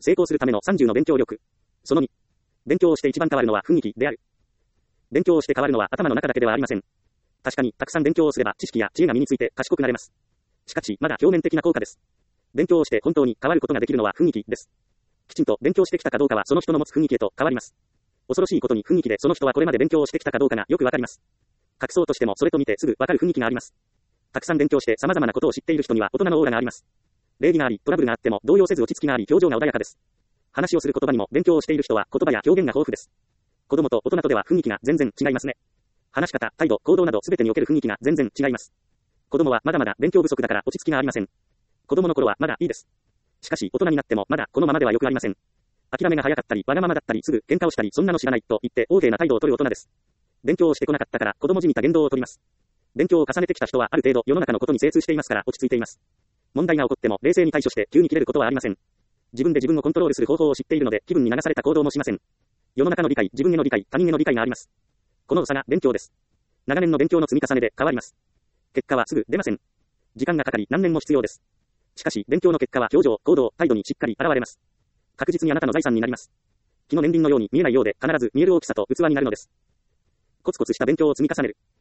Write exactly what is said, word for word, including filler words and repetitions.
成功するためのさんじゅうの勉強力。そのに。勉強をして一番変わるのは雰囲気である。勉強をして変わるのは頭の中だけではありません。確かに、たくさん勉強をすれば知識や知恵が身について賢くなれます。しかし、まだ表面的な効果です。勉強をして本当に変わることができるのは雰囲気です。きちんと勉強してきたかどうかはその人の持つ雰囲気へと変わります。恐ろしいことに雰囲気でその人はこれまで勉強をしてきたかどうかがよくわかります。隠そうとしてもそれと見てすぐわかる雰囲気があります。たくさん勉強して様々なことを知っている人には大人のオーラがあります。礼儀があり、トラブルがあっても動揺せず落ち着きがあり、表情が穏やかです。話をする言葉にも勉強をしている人は言葉や表現が豊富です。子供と大人とでは雰囲気が全然違いますね。話し方、態度、行動など全てにおける雰囲気が全然違います。子供はまだまだ勉強不足だから落ち着きがありません。子供の頃はまだいいです。しかし大人になってもまだこのままではよくありません。諦めが早かったり、わがままだったり、すぐ喧嘩をしたり、そんなの知らないと言って横柄な態度を取る大人です。勉強をしてこなかったから子供じみた言動を取ります。勉強を重ねてきた人はある程度世の中のことに精通していますから落ち着いています。問題が起こっても冷静に対処して急に切れることはありません。自分で自分をコントロールする方法を知っているので気分に流された行動もしません。世の中の理解、自分への理解、他人への理解があります。この差が勉強です。長年の勉強の積み重ねで変わります。結果はすぐ出ません。時間がかかり何年も必要です。しかし勉強の結果は表情、行動、態度にしっかり現れます。確実にあなたの財産になります。木の年輪のように見えないようで必ず見える大きさと器になるのです。コツコツした勉強を積み重ねる。